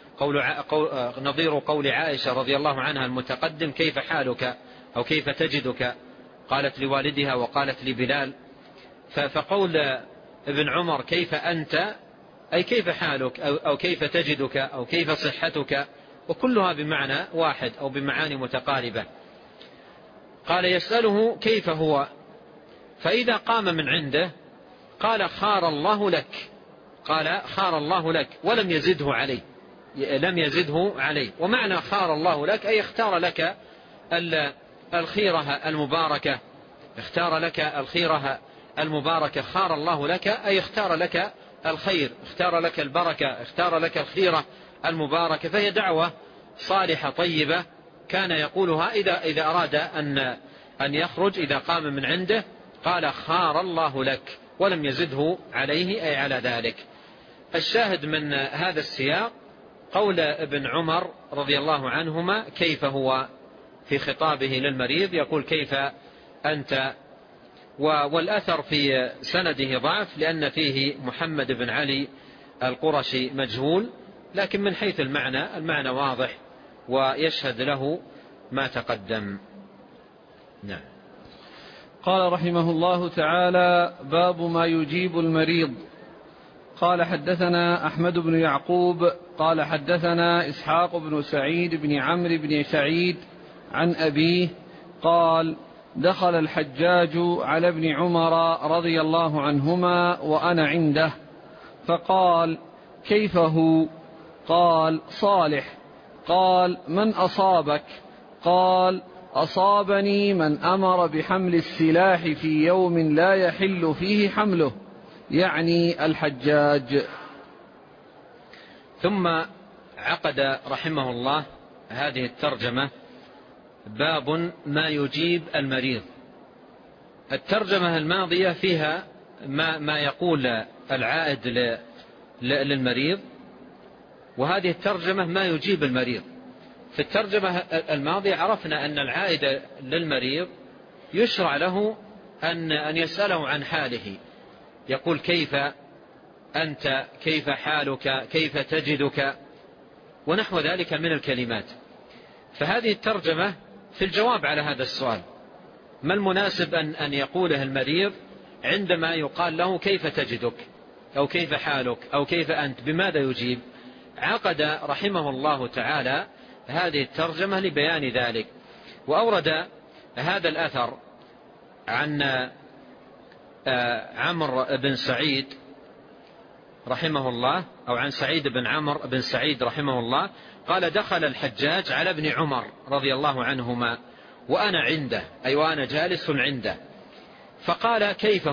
نظير قول عائشة رضي الله عنها المتقدم: كيف حالك أو كيف تجدك، قالت لوالدها وقالت لبلال. فقول ابن عمر كيف أنت أي كيف حالك أو كيف تجدك أو كيف صحتك، وكلها بمعنى واحد أو بمعاني متقاربة. قال: يسأله كيف هو، فإذا قام من عنده قال: خار الله لك، قال: خار الله لك، ولم يزده عليه، لم يزده عليه. ومعنى خار الله لك أي اختار لك الخيرة المباركة، اختار لك الخيرة المباركة. خار الله لك أي اختار لك الخير، اختار لك البركة، اختار لك الخيرة المباركة. فهي دعوة صالحة طيبة كان يقولها إذا أراد أن يخرج، إذا قام من عنده قال: خار الله لك، ولم يزده عليه أي على ذلك. الشاهد من هذا السياق قول ابن عمر رضي الله عنهما كيف هو في خطابه للمريض، يقول: كيف أنت. والأثر في سنده ضعف لأن فيه محمد بن علي القرشي مجهول، لكن من حيث المعنى واضح ويشهد له ما تقدم. نعم. قال رحمه الله تعالى: باب ما يجيب المريض. قال حدثنا أحمد بن يعقوب قال حدثنا إسحاق بن سعيد بن عمرو بن سعيد عن أبيه قال: دخل الحجاج على ابن عمر رضي الله عنهما وأنا عنده، فقال: كيف هو؟ قال: صالح. قال: من أصابك؟ قال: أصابني من أمر بحمل السلاح في يوم لا يحل فيه حمله، يعني الحجاج. ثم عقد رحمه الله هذه الترجمة: باب ما يجيب المريض. الترجمة الماضية فيها ما يقول العائد للمريض، وهذه الترجمة ما يجيب المريض. في الترجمة الماضية عرفنا أن العائد للمريض يشرع له أن يسأله عن حاله، يقول كيف أنت، كيف حالك، كيف تجدك، ونحو ذلك من الكلمات. فهذه الترجمة في الجواب على هذا السؤال، ما المناسب أن يقوله المريض عندما يقال له كيف تجدك أو كيف حالك أو كيف أنت، بماذا يجيب؟ عقد رحمه الله تعالى هذه الترجمة لبيان ذلك. وأورد هذا الأثر عن عمرو بن سعيد رحمه الله، أو عن سعيد بن عمرو بن سعيد رحمه الله، قال دخل الحجاج على ابن عمر رضي الله عنهما وأنا عنده، أي وأنا جالس عنده، فقال كيف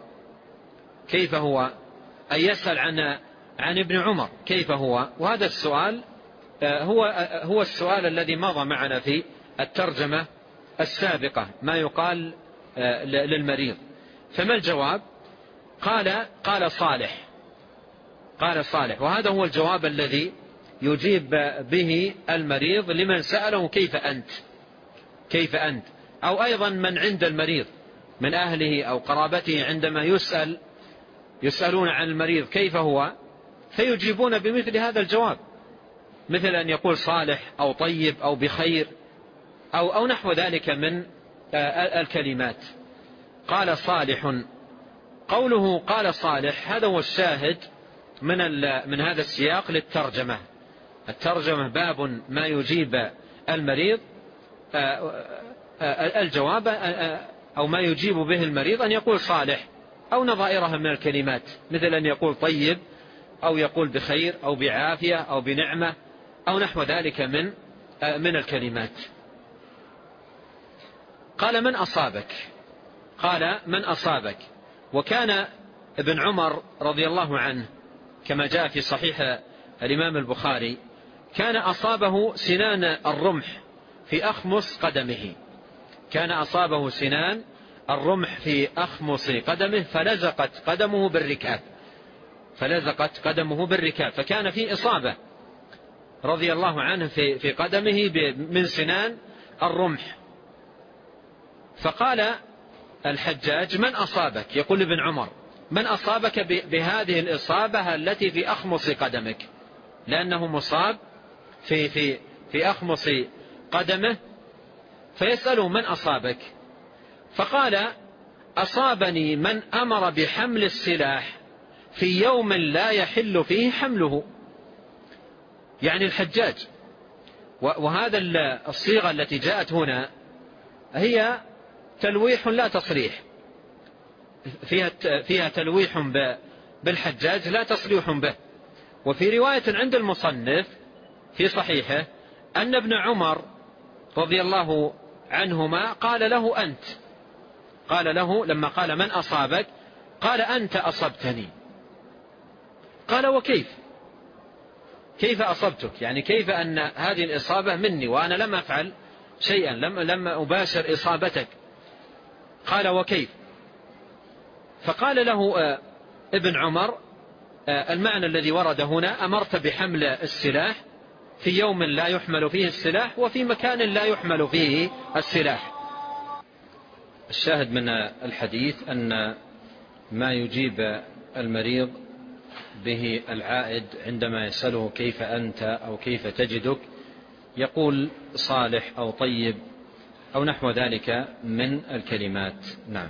هو أي يسأل عن ابن عمر كيف هو. وهذا السؤال هو السؤال الذي مضى معنا في الترجمة السابقة، ما يقال للمريض. فما الجواب؟ قال صالح، وهذا هو الجواب الذي يجيب به المريض لمن سأله كيف أنت، أو أيضا من عند المريض من أهله أو قرابته عندما يسألون عن المريض كيف هو، فيجيبون بمثل هذا الجواب، مثل أن يقول صالح أو طيب أو بخير أو نحو ذلك من الكلمات. قال صالح، قوله قال صالح هذا هو الشاهد من هذا السياق للترجمة. الترجمة باب ما يجيب المريض، الجواب أو ما يجيب به المريض أن يقول صالح أو نظائرها من الكلمات، مثل أن يقول طيب أو يقول بخير أو بعافية أو بنعمة أو نحو ذلك من الكلمات. قال من أصابك. وكان ابن عمر رضي الله عنه كما جاء في صحيح الإمام البخاري كان أصابه سنان الرمح في أخمص قدمه، كان أصابه سنان الرمح في أخمص قدمه فلزقت قدمه بالركاب، فكان في إصابة رضي الله عنه في قدمه من سنان الرمح. فقال الحجاج من أصابك، يقول ابن عمر من أصابك بهذه الإصابة التي في أخمص قدمك، لأنه مصاب في أخمص قدمه، فيسأله من أصابك، فقال أصابني من أمر بحمل السلاح في يوم لا يحل فيه حمله، يعني الحجاج. وهذا الصيغة التي جاءت هنا هي تلويح لا تصريح، فيها تلويح بالحجاج لا تصريح به. وفي رواية عند المصنف في صحيحه أن ابن عمر رضي الله عنهما قال له لما قال من أصابك قال أنت أصبتني. قال وكيف أصبتك، يعني كيف أن هذه الإصابة مني وأنا لم أفعل شيئا، لم أباشر إصابتك. قال وكيف؟ فقال له ابن عمر المعنى الذي ورد هنا أمرت بحمل السلاح في يوم لا يحمل فيه السلاح وفي مكان لا يحمل فيه السلاح. الشاهد من الحديث أن ما يجيب المريض به العائد عندما يسأله كيف أنت أو كيف تجدك يقول صالح أو طيب أو نحو ذلك من الكلمات. نعم.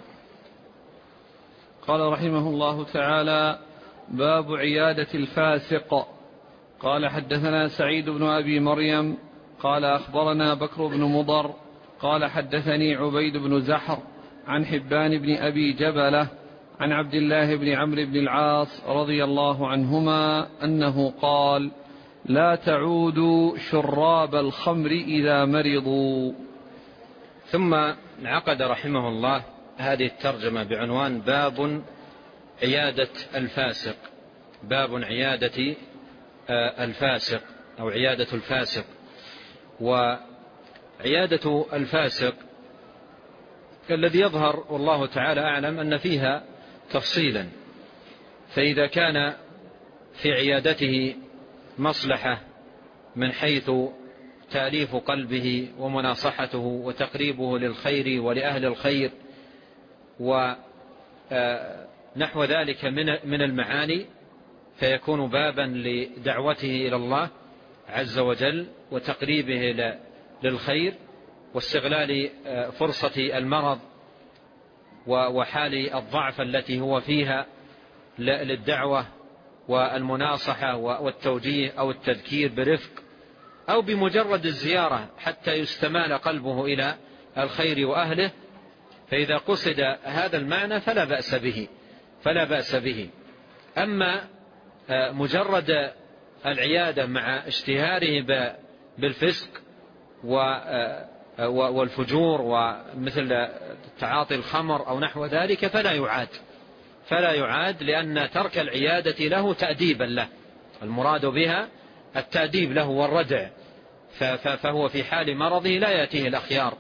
قال رحمه الله تعالى باب عيادة الفاسق. قال حدثنا سعيد بن أبي مريم قال أخبرنا بكر بن مضر قال حدثني عبيد بن زحر عن حبان بن أبي جبلة عن عبد الله بن عمرو بن العاص رضي الله عنهما أنه قال لا تعودوا شراب الخمر إذا مرضوا. ثم عقد رحمه الله هذه الترجمة بعنوان باب عيادة الفاسق، باب عيادة الفاسق أو عيادة الفاسق. وعيادة الفاسق الذي يظهر والله تعالى أعلم أن فيها تفصيلا، فإذا كان في عيادته مصلحة من حيث تأليف قلبه ومناصحته وتقريبه للخير ولأهل الخير ونحو ذلك من المعاني، فيكون بابا لدعوته إلى الله عز وجل وتقريبه للخير واستغلال فرصة المرض وحال الضعف التي هو فيها للدعوة والمناصحة والتوجيه أو التذكير برفق، أو بمجرد الزيارة حتى يستمال قلبه إلى الخير وأهله. فإذا قصد هذا المعنى فلا بأس به. أما مجرد العيادة مع اشتهاره بالفسق والفجور ومثل تعاطي الخمر أو نحو ذلك فلا يعاد، لأن ترك العيادة له تأديبا له، المراد بها التأديب له والردع، فهو في حال مرضه لا يأتيه الأخيار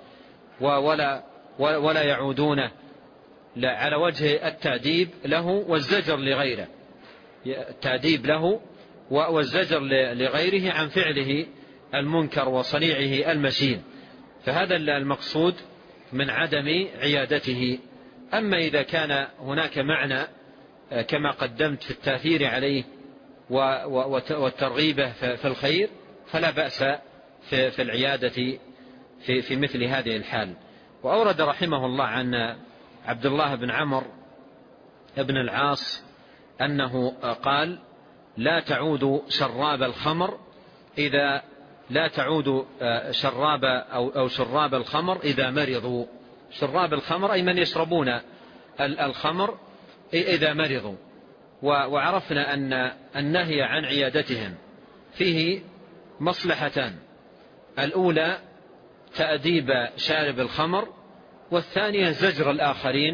ولا يعودونه على وجه التأديب له والزجر لغيره، التأديب له والزجر لغيره عن فعله المنكر وصنيعه المشين، فهذا المقصود من عدم عيادته. أما إذا كان هناك معنى كما قدمت في التأثير عليه والترغيبه في الخير فلا بأس في العيادة في مثل هذه الحال. وأورد رحمه الله عن عبد الله بن عمرو بن العاص أنه قال: لا تعود شراب الخمر إذا لا تعود شراب أو شراب الخمر إذا مرضوا. شراب الخمر أي من يشربون الخمر إذا مرضوا. وعرفنا أن النهي عن عيادتهم فيه مصلحتان: الأولى تأديب شارب الخمر، والثانية زجر الآخرين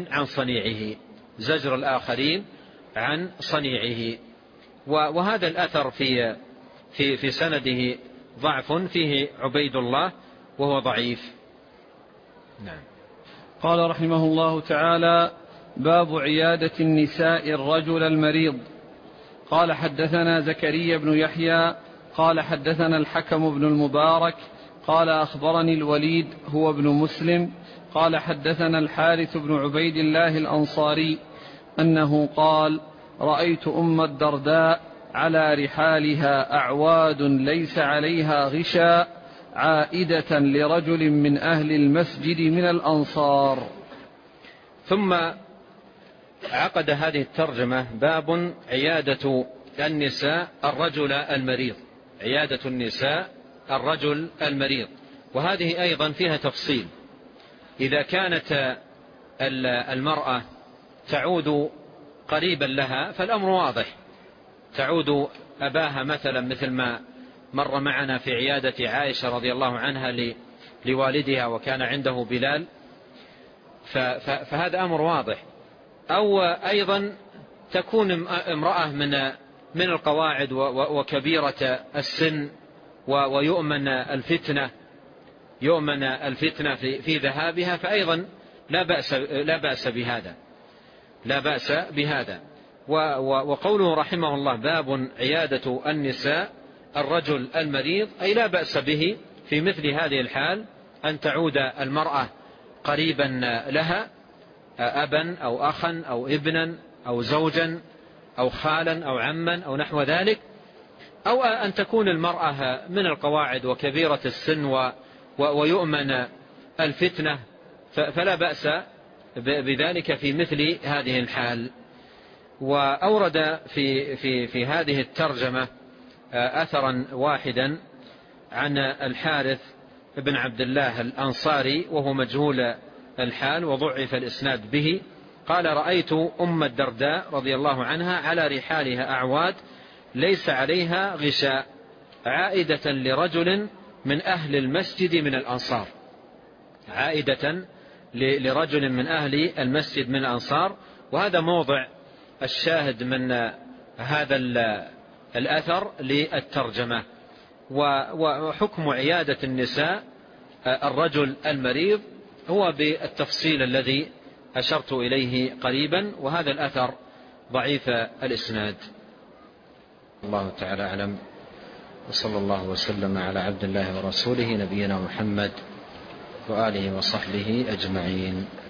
عن صنيعه. وهذا الأثر في سنده ضعف، فيه عبيد الله وهو ضعيف. نعم. قال رحمه الله تعالى: باب عيادة النساء الرجل المريض. قال: حدثنا زكريا بن يحيى قال حدثنا الحكم بن المبارك قال أخبرني الوليد هو ابن مسلم قال حدثنا الحارث بن عبيد الله الأنصاري أنه قال: رأيت أم الدرداء على رحالها أعواد ليس عليها غشاء عائدة لرجل من أهل المسجد من الأنصار. ثم عقد هذه الترجمة: باب عيادة النساء الرجل المريض. عيادة النساء الرجل المريض، وهذه أيضا فيها تفصيل. إذا كانت المرأة تعود قريبا لها فالأمر واضح، تعود أباها مثلا، مثل ما مر معنا في عيادة عائشة رضي الله عنها لوالدها وكان عنده بلال، فهذا أمر واضح. أو أيضا تكون امرأة من القواعد وكبيرة السن ويؤمن الفتنة في ذهابها، فأيضا لا بأس بهذا. وقوله رحمه الله: باب عيادة النساء الرجل المريض، أي لا بأس به في مثل هذه الحال أن تعود المرأة قريبا لها، أبا أو أخا أو ابنا أو زوجا أو خالا أو عما أو نحو ذلك، أو أن تكون المرأة من القواعد وكبيرة السن ويؤمن الفتنة، فلا بأس بذلك في مثل هذه الحال. وأورد في هذه الترجمة أثرا واحدا عن الحارث بن عبد الله الأنصاري وهو مجهول الحال وضعف الإسناد به. قال: رأيت أم الدرداء رضي الله عنها على رحالها أعواد ليس عليها غشاء عائدة لرجل من أهل المسجد من الأنصار. عائدة لرجل من أهل المسجد من الأنصار، وهذا موضع الشاهد من هذا الأثر للترجمة. وحكم عيادة النساء الرجل المريض هو بالتفصيل الذي أشرت إليه قريبا، وهذا الأثر ضعيف الإسناد. الله تعالى أعلم، وصلى الله وسلم على عبد الله ورسوله نبينا محمد وآله وصحبه أجمعين.